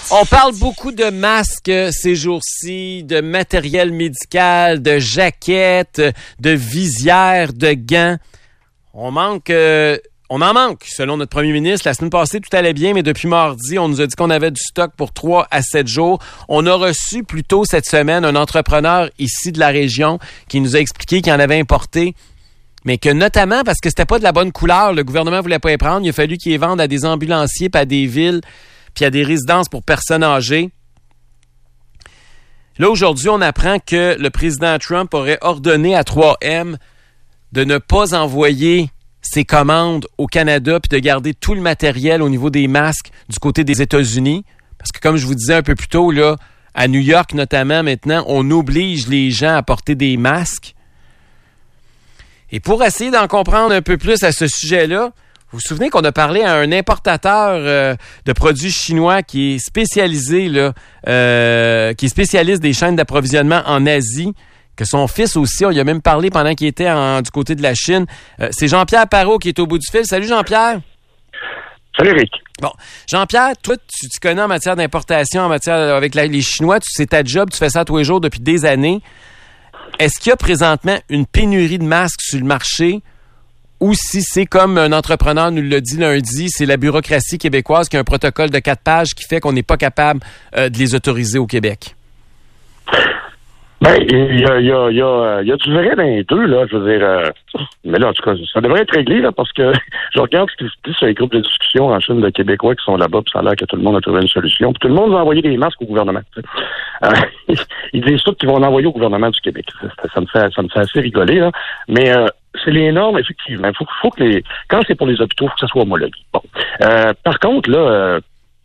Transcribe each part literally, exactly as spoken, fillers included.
On parle beaucoup de masques ces jours-ci, de matériel médical, de jaquettes, de visières, de gants. On manque, euh, on en manque, selon notre premier ministre. La semaine passée, tout allait bien, mais depuis mardi, on nous a dit qu'on avait du stock pour trois à sept jours. On a reçu plus tôt cette semaine un entrepreneur ici de la région qui nous a expliqué qu'il en avait importé, mais que notamment, parce que c'était pas de la bonne couleur, le gouvernement voulait pas les prendre, il a fallu qu'ils les vendent à des ambulanciers puis à des villes puis à des résidences pour personnes âgées. Là, aujourd'hui, on apprend que le président Trump aurait ordonné à trois M de ne pas envoyer ses commandes au Canada puis de garder tout le matériel au niveau des masques du côté des États-Unis. Parce que, comme je vous disais un peu plus tôt, là, à New York notamment, maintenant, on oblige les gens à porter des masques. Et pour essayer d'en comprendre un peu plus à ce sujet-là, vous vous souvenez qu'on a parlé à un importateur euh, de produits chinois qui est spécialisé, là, euh, qui est spécialiste des chaînes d'approvisionnement en Asie, que son fils aussi, on y a même parlé pendant qu'il était en, du côté de la Chine. Euh, c'est Jean-Pierre Parot qui est au bout du fil. Salut Jean-Pierre. Salut Eric. Bon, Jean-Pierre, toi, tu, tu connais en matière d'importation, en matière avec la, les Chinois, tu sais ta job, tu fais ça tous les jours depuis des années. Est-ce qu'il y a présentement une pénurie de masques sur le marché? Ou si c'est comme un entrepreneur nous l'a dit lundi, c'est la bureaucratie québécoise qui a un protocole de quatre pages qui fait qu'on n'est pas capable euh, de les autoriser au Québec? Ben, il y a, il y a, il y a, il y a du vrai dans les deux, là, je veux dire. Euh, mais là, en tout cas, ça devrait être réglé, là, parce que je regarde ce qui se dit sur les groupes de discussion en Chine de Québécois qui sont là-bas, puis ça a l'air que tout le monde a trouvé une solution. Puis tout le monde va envoyer des masques au gouvernement. Euh, ils disent tout qu'ils vont en envoyer au gouvernement du Québec. Ça, ça, me fait, ça me fait assez rigoler, là. Mais euh, c'est les normes, effectivement. Il faut, faut que les. Quand c'est pour les hôpitaux, il faut que ça soit homologué. Bon. Euh, par contre, là. Euh,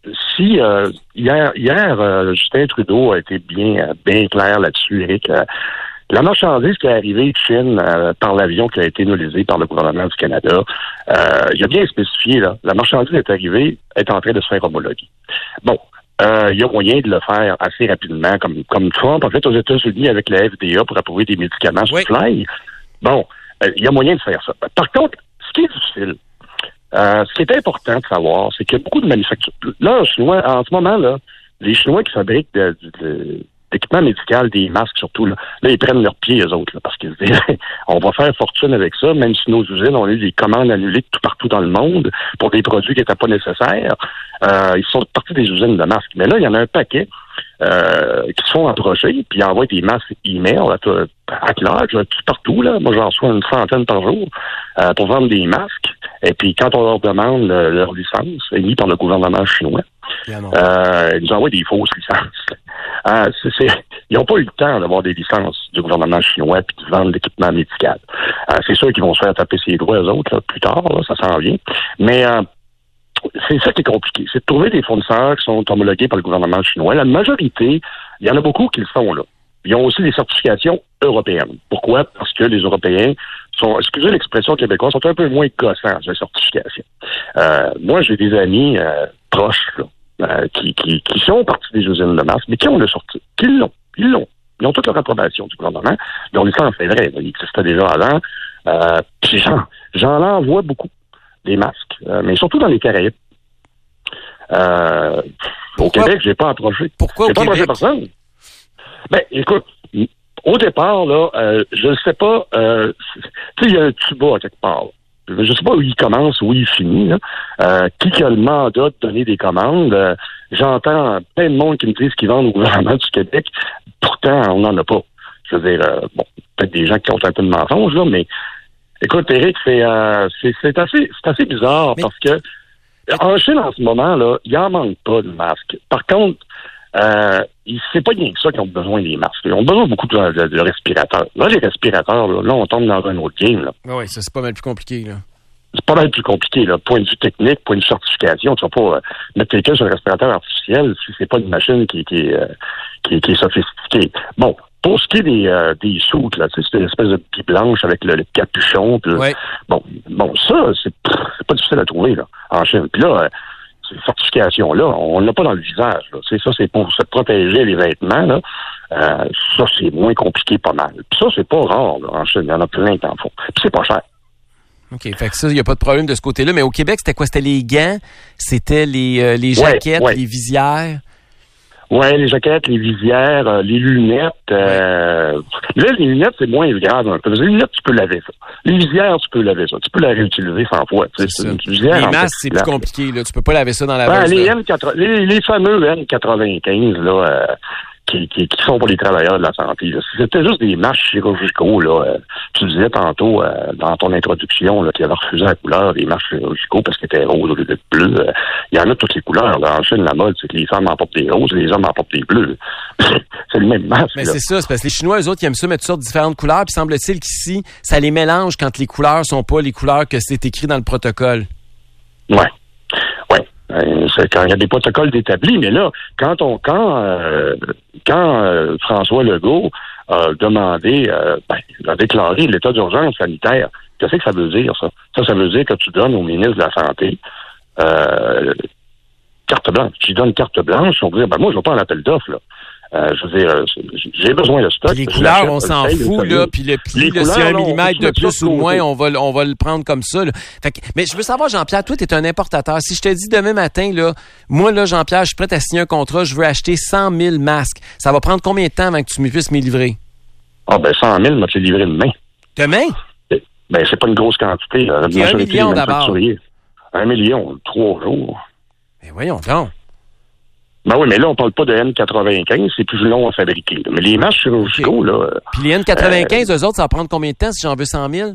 Si euh, hier, hier euh, Justin Trudeau a été bien, bien clair là-dessus, Eric. Euh, la marchandise qui est arrivée de Chine euh, par l'avion qui a été nolisé par le gouvernement du Canada, euh, il a bien spécifié, là, la marchandise est arrivée, est en train de se faire homologuer. Bon, euh, il y a moyen de le faire assez rapidement, comme, comme Trump, en fait, aux États-Unis avec la F D A pour approuver des médicaments sur oui. fly. Bon, euh, il y a moyen de faire ça. Par contre, ce qui est difficile, Euh, ce qui est important de savoir, c'est qu'il y a beaucoup de manufactures. Là, en, Chinois, en ce moment, là, les Chinois qui fabriquent de, de, de, d'équipements médicaux, des masques surtout, là, là ils prennent leurs pieds, eux autres, là, parce qu'ils se disent on va faire fortune avec ça, même si nos usines ont eu des commandes annulées tout partout dans le monde pour des produits qui n'étaient pas nécessaires. Euh, ils sont partis des usines de masques. Mais là, il y en a un paquet euh, qui se font approcher, puis ils envoient des masques email à, à large, tout partout. Là. Moi, j'en reçois une centaine par jour euh, pour vendre des masques. Et puis, quand on leur demande le, leur licence, émise par le gouvernement chinois, euh, ils nous envoient des fausses licences. Euh, c'est, c'est, ils n'ont pas eu le temps d'avoir des licences du gouvernement chinois puis de vendre l'équipement médical. Euh, c'est sûr qu'ils vont se faire taper ses doigts, eux autres, là, plus tard, là, ça s'en vient. Mais euh, c'est ça qui est compliqué. C'est de trouver des fournisseurs qui sont homologués par le gouvernement chinois. La majorité, il y en a beaucoup qui le sont, là. Ils ont aussi des certifications européennes. Pourquoi? Parce que les Européens sont, excusez l'expression québécoise, sont un peu moins gossants sur les certifications. Euh, moi, j'ai des amis euh, proches là, euh, qui, qui, qui sont partis des usines de masques, mais qui ont le sorti. Qui l'ont. Ils l'ont. Ils ont toute leur approbation du gouvernement. Leur licence est vraie. Il existait déjà avant. Euh, puis j'en, j'en envoie beaucoup, des masques, euh, mais surtout dans les Caraïbes. Euh, au Québec, j'ai pas approché. Pourquoi j'ai au pas Québec? approché personne. Ben, écoute, au départ, là, euh, je ne sais pas, euh, tu sais, il y a un tuba à quelque part. Je ne sais pas où il commence, où il finit, là. Euh, qui a le mandat de donner des commandes? Euh, j'entends plein de monde qui me disent qu'ils vendent au gouvernement du Québec. Pourtant, on n'en a pas. Je veux dire, euh, bon, peut-être des gens qui ont un peu de mensonge, là, mais écoute, Eric, c'est, euh, c'est, c'est assez, c'est assez bizarre mais... parce que en Chine, en ce moment, là, il n'en manque pas de masques. Par contre, Euh, c'est pas rien que ça qu'ils ont besoin des masques. Ils ont besoin beaucoup de, de, de respirateurs. Là, les respirateurs, là, là, on tombe dans un autre game. Là. Oui, ça, c'est pas mal plus compliqué. Là. C'est pas mal plus compliqué. Là. Point de vue technique, point de vue certification, tu vas pas euh, mettre quelqu'un sur un respirateur artificiel si c'est pas une machine qui, qui, euh, qui, qui est sophistiquée. Bon, pour ce qui est des, euh, des soutes, là, c'est une espèce de petite blanche avec le, le capuchon. Pis, ouais. Bon, bon, ça, c'est, c'est pas difficile à trouver là, en Chine. Puis là, euh, ces certifications-là, on l'a pas dans le visage. Là. C'est ça, c'est pour se protéger les vêtements. Là. Euh, ça, c'est moins compliqué pas mal. Puis ça, c'est pas rare là, en Chine. Il y en a plein qui en font. Puis c'est pas cher. OK. Fait que ça, il n'y a pas de problème de ce côté-là. Mais au Québec, c'était quoi? C'était les gants? C'était les, euh, les jaquettes, ouais, ouais. les visières? Ouais, les jaquettes, les visières, euh, les lunettes. Euh... Là, les lunettes, c'est moins grave un peu. Les lunettes, tu peux laver ça. Les visières, tu peux laver ça. Tu peux la réutiliser cent fois. C'est c'est ça. Une visière, les masques, c'est plus compliqué. Là. Tu peux pas laver ça dans la ben, veste, les, N quatre-vingts, les, les fameux N quatre-vingt-quinze, là, euh, qui, qui, qui sont pour les travailleurs de la santé. Là. C'était juste des masques chirurgicaux. Là. Euh, tu disais tantôt euh, dans ton introduction qu'il avait refusé la couleur des masques chirurgicaux parce qu'ils étaient roses au lieu d'être bleus. Euh, il y en a toutes les couleurs. Là. En Chine, la mode, c'est que les femmes en portent des roses et les hommes en portent des bleus. C'est le même masque. Mais là. c'est ça, c'est parce que les Chinois, eux autres, ils aiment ça mettre toutes sortes de différentes couleurs. Puis semble-t-il qu'ici, ça les mélange quand les couleurs sont pas les couleurs que c'est écrit dans le protocole. Ouais. Ouais. C'est quand il y a des protocoles établis, mais là, quand on quand euh, quand euh, François Legault a demandé, euh, ben, a déclaré l'état d'urgence sanitaire, qu'est-ce que ça veut dire, ça? Ça, ça veut dire que tu donnes au ministre de la Santé euh, carte blanche. Tu lui donnes carte blanche, on va dire, ben moi, je ne veux pas un appel d'offres, là. Euh, je veux dire, j'ai besoin de stock. Puis les couleurs, on s'en fout, là. Puis le pli, là, s'il y a un millimètre de plus ou de moins, on va, on va le prendre comme ça, là. Fait que, mais je veux savoir, Jean-Pierre, toi, tu es un importateur. Si je te dis demain matin, là, moi, là, Jean-Pierre, je suis prêt à signer un contrat, je veux acheter cent mille masques. Ça va prendre combien de temps avant que tu me puisses me livrer? Ah, ben, cent mille, moi, tu les livrer demain. Demain? Ben, c'est pas une grosse quantité, là. Okay, un million d'abord. Un million, trois jours. Ben, voyons donc. Ben oui, mais là, on parle pas de N quatre-vingt-quinze, c'est plus long à fabriquer. Là. Mais les masques chirurgicaux, okay. là... Puis les N quatre-vingt-quinze, euh, eux autres, ça va prendre combien de temps si j'en veux cent mille?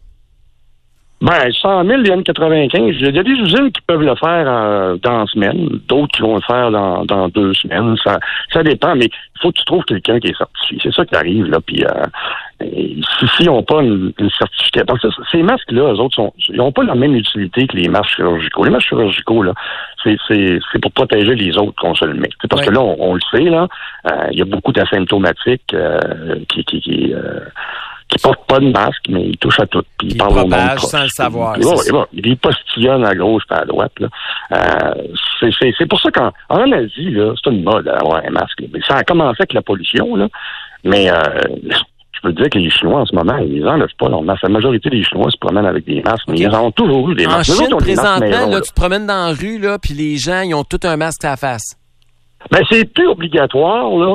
Ben, cent mille, les N quatre-vingt-quinze, il y a des usines qui peuvent le faire euh, dans une semaine, d'autres qui vont le faire dans, dans deux semaines. Ça, ça dépend, mais il faut que tu trouves quelqu'un qui est certifié. C'est ça qui arrive, là. Puis, euh, si, si ils n'ont pas une, une certificat... Donc, ces masques-là, eux autres, sont, ils n'ont pas la même utilité que les masques chirurgicaux. Les masques chirurgicaux, là, c'est, c'est, c'est pour protéger les autres qu'on se le met. C'est parce ouais. que là, on, on le sait, là, euh, il y a beaucoup d'asymptomatiques euh, qui... qui, qui euh, qui portent pas de masque, mais ils touchent à tout. Puis ils parlent au monde proche. Sans le savoir. Puis, ouais, bon, ils postillonnent à gauche et à droite. Là. Euh, c'est, c'est, c'est pour ça qu'en en Asie, là, c'est une mode d'avoir un masque. Mais ça a commencé avec la pollution, là. Mais euh, je peux te dire que les Chinois, en ce moment, ils n'enlèvent pas leur masque. La majorité des Chinois se promènent avec des masques, mais ils ont toujours eu des masques. En Chine, présentement, maison, là, là, tu te promènes dans la rue, là, puis les gens, ils ont tout un masque à la face. Ben, c'est plus obligatoire, là.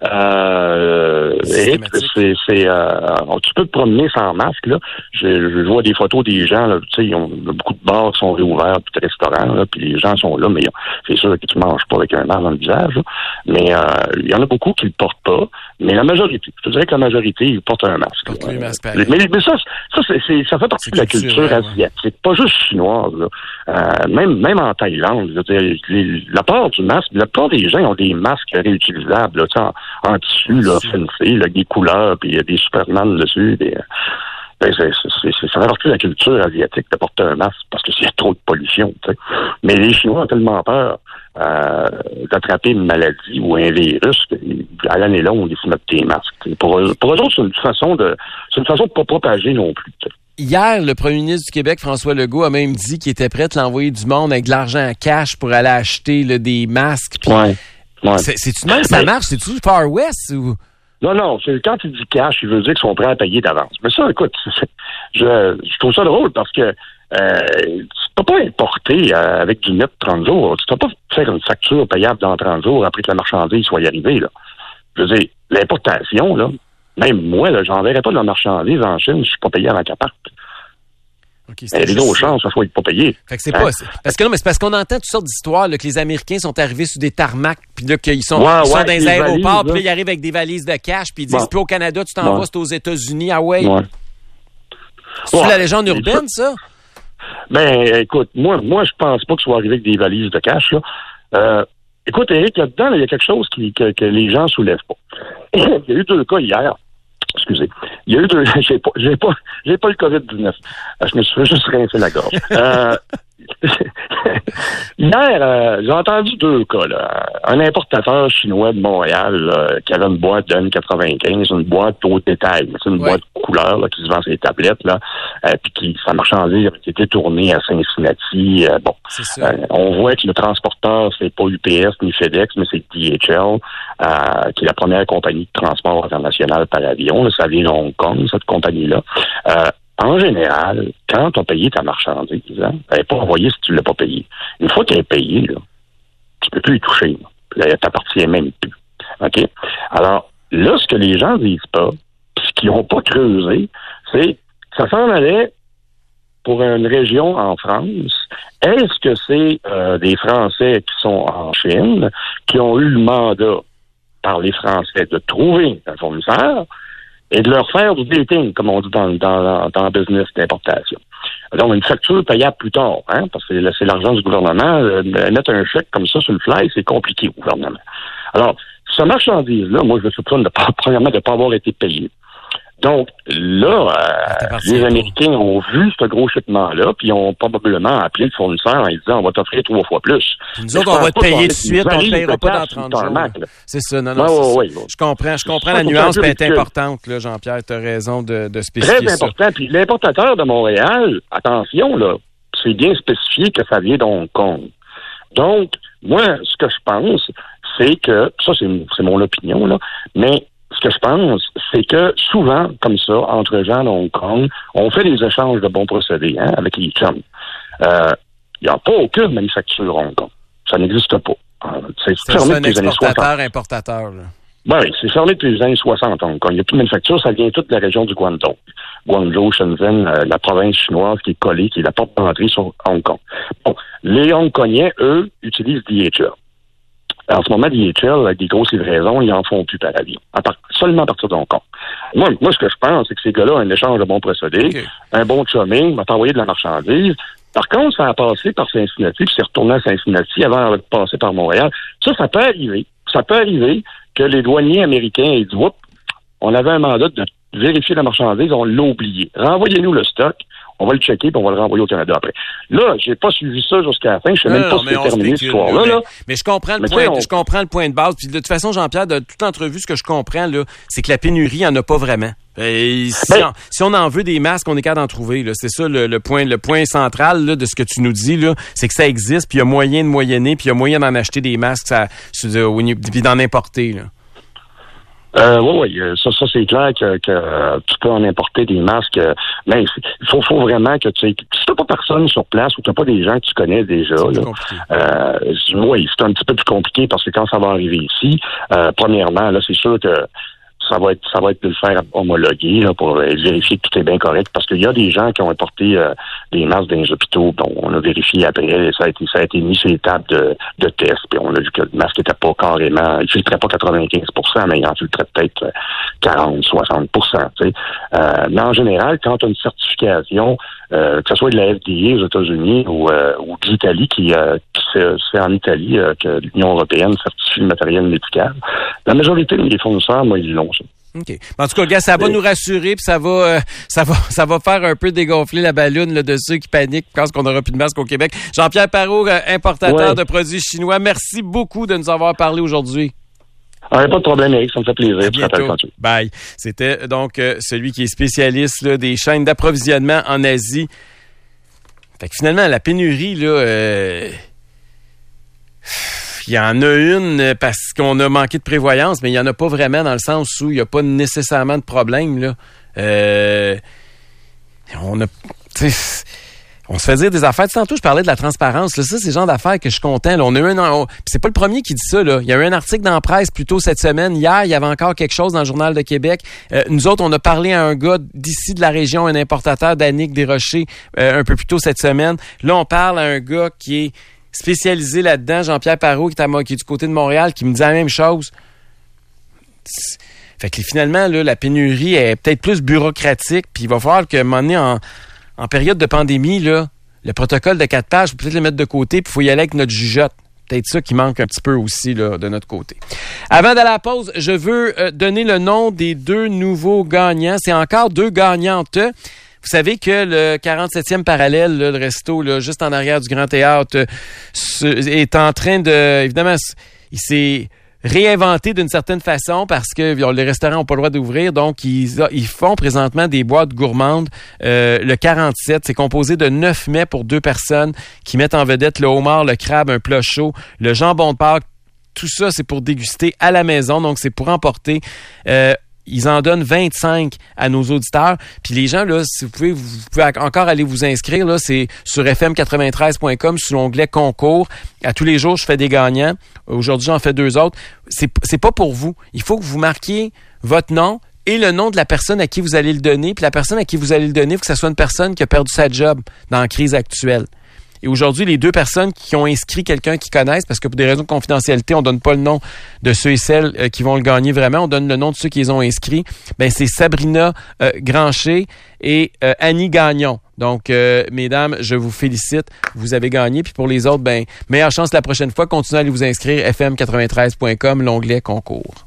Euh, c'est, c'est, c'est euh, tu peux te promener sans masque, là. Je, je vois des photos des gens, là, tu sais, ils ont beaucoup de bars qui sont réouverts, puis de restaurants, là, puis les gens sont là, mais c'est sûr que tu manges pas avec un masque dans le visage, là. Mais euh, il y en a beaucoup qui le portent pas, mais la majorité, je te dirais que la majorité, ils portent un masque. Okay, masque mais, mais ça, ça, c'est, c'est, ça fait partie c'est de la culture ouais, asiatique, ouais. Pas juste chinoise, là. Euh, même, même en Thaïlande, je veux dire, les, la part du masque, la plupart des gens ont des masques réutilisables, là, tu sais, en, en tissu, là, fancy, là, des couleurs, puis il y a des Superman dessus, des... Ben, c'est, c'est, c'est, ça fait partie de la culture asiatique de porter un masque parce que s'il y a trop de pollution, tu sais. Mais les Chinois ont tellement peur euh, d'attraper une maladie ou un virus qu'à l'année longue, ils se mettent des masques. Pour eux, pour eux autres, c'est une façon de c'est une façon de pas propager non plus. T'sais. Hier, le premier ministre du Québec, François Legault, a même dit qu'il était prêt à l'envoyer du monde avec de l'argent en cash pour aller acheter là, des masques. Pis ouais. Ouais. C'est, c'est-tu même ça marche? C'est-tu le Far West ou... Non, non, c'est quand il dit cash, il veut dire qu'ils sont prêts à payer d'avance. Mais ça, écoute, je, je trouve ça drôle parce que euh, tu peux pas importer euh, avec du net trente jours. Tu peux pas faire une facture payable dans trente jours après que la marchandise soit arrivée, là. Je veux dire, l'importation, là, même moi, là, j'enverrais pas de la marchandise en Chine, je suis pas payé avant qu'elle parte. Okay, il y a des grosses chances que ça soit pas payé. Fait que c'est hein? pas. C'est, parce que non, mais c'est parce qu'on entend toutes sortes d'histoires là, que les Américains sont arrivés sur des tarmacs, puis là qu'ils sont, ouais, ils sont ouais, dans les aéroports, puis là ils là. arrivent avec des valises de cash, puis ils disent bon. Puis au Canada, tu t'en ouais. vas, c'est aux États-Unis, ah ouais. ouais. C'est ouais. la légende urbaine, ça? Ben, écoute, moi, moi, je pense pas que ça soit arrivé avec des valises de cash, là. Euh, écoute, Éric, là-dedans, il y a quelque chose qui, que, que les gens soulèvent pas. Il y a eu deux cas hier. Excusez. Il y a eu deux. J'ai pas, j'ai pas, j'ai pas le covid dix-neuf. Je me suis fait juste rincer la gorge. euh, hier, euh, j'ai entendu deux cas, là. Un importateur chinois de Montréal, là, qui avait une boîte de N quatre-vingt-quinze, une boîte au détail. C'est une ouais. boîte couleur, là, qui se vend sur les tablettes, là. Euh, puis qui, sa marchandise avait été tournée à Cincinnati. Euh, bon. Euh, on voit que le transporteur, c'est pas U P S ni FedEx, mais c'est D H L, euh, qui est la première compagnie de transport international par avion. Là, ça vient de Hong Kong, cette compagnie-là. Euh, en général, quand tu as payé ta marchandise, hein, elle n'est pas envoyée si tu ne l'as pas payée. Une fois qu'elle est payée, là, tu peux plus y toucher. Là. Elle t'appartient même plus. OK? Alors, là, ce que les gens disent pas, ce qu'ils n'ont pas creusé, c'est que ça s'en allait pour une région en France. Est-ce que c'est euh, des Français qui sont en Chine, qui ont eu le mandat par les Français de trouver un fournisseur et de leur faire du dating, comme on dit dans, dans, dans le business d'importation. Donc, une facture payable plus tard, hein, parce que c'est l'argent du gouvernement. Euh, mettre un chèque comme ça sur le fly, c'est compliqué au gouvernement. Alors, ce marchandise-là, moi, je me soupçonne de pas, premièrement de ne pas avoir été payé. Donc, là, euh, les Américains ont vu ce gros shipment-là, puis ils ont probablement appelé le fournisseur en disant, on va t'offrir trois fois plus. Puis nous autres, on va te payer tout de suite, on ne te payera pas dans trente jours. Mac, c'est ça, non, non, ouais, ouais, ouais, je comprends, je comprends la nuance, puis elle est importante, là, Jean-Pierre, tu as raison de, de spécifier Très ça. important, puis l'importateur de Montréal, attention, là, c'est bien spécifié que ça vient de Hong Kong. Donc, moi, ce que je pense, c'est que, ça, c'est, c'est mon opinion, là, mais ce que je pense, c'est que souvent, comme ça, entre gens de Hong Kong, on fait des échanges de bons procédés hein, avec les chums. Il euh, n'y a pas aucune manufacture à Hong Kong. Ça n'existe pas. C'est, c'est fermé depuis les années soixante. Importateur, là. Oui, c'est fermé depuis les années soixante à Hong Kong. Il n'y a plus de manufacture, ça vient toute de la région du Guangdong. Guangzhou, Shenzhen, euh, la province chinoise qui est collée, qui est la porte d'entrée sur Hong Kong. Bon, les Hongkongais, eux, utilisent D H L. En ce moment, D H L, avec des grosses livraisons, ils en font plus par avion. À part, seulement à partir de Hong Kong. Moi, moi, ce que je pense, c'est que ces gars-là ont un échange de bons procédés, okay. un bon chumming, va t'envoyer de la marchandise. Par contre, ça a passé par Cincinnati, puis c'est retourné à Cincinnati avant de passer par Montréal. Ça, ça peut arriver. Ça peut arriver que les douaniers américains aient dit, oups, on avait un mandat de vérifier la marchandise, on l'a oublié. Renvoyez-nous le stock. On va le checker puis on va le renvoyer au Canada après. Là, j'ai pas suivi ça jusqu'à la fin. Je sais non, même pas non, si c'est terminé cette histoire-là. Mais, là. mais je comprends le mais point. On... Je comprends le point de base. Puis de toute façon, Jean-Pierre, de toute entrevue, ce que je comprends là, c'est que la pénurie, il n'y en a pas vraiment. Et si, ben, on, si on en veut des masques, on est capable d'en trouver. Là. C'est ça le, le point, le point central là, de ce que tu nous dis là, c'est que ça existe. Puis il y a moyen de moyenner, puis il y a moyen d'en acheter des masques, ça, puis d'en importer. Là. Euh, oui, oui, ça, ça c'est clair que, que tu peux en importer des masques, mais il faut, faut vraiment que tu sais, si t'as pas personne sur place ou t'as pas des gens que tu connais déjà, là, euh, oui, c'est un petit peu plus compliqué parce que quand ça va arriver ici, euh, premièrement, là, c'est sûr que ça va être ça va être de le faire homologuer là, pour vérifier que tout est bien correct parce qu'il y a des gens qui ont importé euh, des masques dans les hôpitaux. Bon, on a vérifié après, ça a été ça a été mis sur les tables de, de test, puis on a vu que le masque était pas carrément, il filtrait pas quatre-vingt-quinze pour cent, mais il en filtrait peut-être quarante, soixante pour cent. Tu sais. Euh, mais en général, quand tu as une certification, euh, que ce soit de la F D A aux États-Unis ou, euh, ou de l'Italie, qui, euh, qui c'est, c'est en Italie euh, que l'Union européenne certifie le matériel médical, la majorité des fournisseurs, moi, ils l'ont. OK. En tout cas, gars, ça va nous rassurer, puis ça va, euh, ça va, ça va faire un peu dégonfler la balloune là, de ceux qui paniquent parce qu'on n'aura plus de masque au Québec. Jean-Pierre Parot, euh, importateur ouais. de produits chinois, merci beaucoup de nous avoir parlé aujourd'hui. Ah, pas de problème, Eric, ça me fait plaisir. À bientôt. Bye. C'était donc euh, celui qui est spécialiste là, des chaînes d'approvisionnement en Asie. Fait que finalement, la pénurie, là... Euh... Il y en a une parce qu'on a manqué de prévoyance, mais il n'y en a pas vraiment dans le sens où il n'y a pas nécessairement de problème. Là. Euh, on a... On se fait dire des affaires. Tantôt, je parlais de la transparence. Là. Ça, c'est le genre d'affaires que je suis content. Là. On a eu un, on, c'est pas le premier qui dit ça. Là. Il y a eu un article dans la presse plus tôt cette semaine. Hier, il y avait encore quelque chose dans le Journal de Québec. Euh, nous autres, on a parlé à un gars d'ici de la région, un importateur d'Annick Desrochers, euh, un peu plus tôt cette semaine. Là, on parle à un gars qui est spécialisé là-dedans, Jean-Pierre Parot, qui est, à, qui est du côté de Montréal, qui me dit la même chose. Fait que finalement, là, la pénurie est peut-être plus bureaucratique, puis il va falloir qu'à un moment donné, en, en période de pandémie, là, le protocole de quatre pages, faut peut-être le mettre de côté, puis il faut y aller avec notre jugeote. Peut-être ça qui manque un petit peu aussi là, de notre côté. Avant d'aller à la pause, je veux euh, donner le nom des deux nouveaux gagnants. C'est encore deux gagnantes. Vous savez que le quarante-septième parallèle, là, le resto, là, juste en arrière du Grand Théâtre, euh, est en train de... Évidemment, il s'est réinventé d'une certaine façon parce que les restaurants n'ont pas le droit d'ouvrir. Donc, ils, ils font présentement des boîtes gourmandes. Euh, le quarante-sept, c'est composé de neuf mets pour deux personnes qui mettent en vedette le homard, le crabe, un plat chaud, le jambon de Pâques. Tout ça, c'est pour déguster à la maison. Donc, c'est pour emporter... Euh, ils en donnent vingt-cinq à nos auditeurs. Puis les gens, là, si vous pouvez, vous pouvez encore aller vous inscrire, là, c'est sur f m quatre-vingt-treize point com sous l'onglet concours. À tous les jours, je fais des gagnants. Aujourd'hui, j'en fais deux autres. C'est, c'est pas pour vous. Il faut que vous marquiez votre nom et le nom de la personne à qui vous allez le donner. Puis la personne à qui vous allez le donner, il faut que ce soit une personne qui a perdu sa job dans la crise actuelle. Et aujourd'hui, les deux personnes qui ont inscrit quelqu'un qu'ils connaissent, parce que pour des raisons de confidentialité, on donne pas le nom de ceux et celles euh, qui vont le gagner vraiment, on donne le nom de ceux qui les ont inscrits. Ben c'est Sabrina euh, Grancher et euh, Annie Gagnon. Donc, euh, mesdames, je vous félicite. Vous avez gagné. Puis pour les autres, ben meilleure chance la prochaine fois. Continuez à aller vous inscrire f m quatre-vingt-treize point com, l'onglet concours.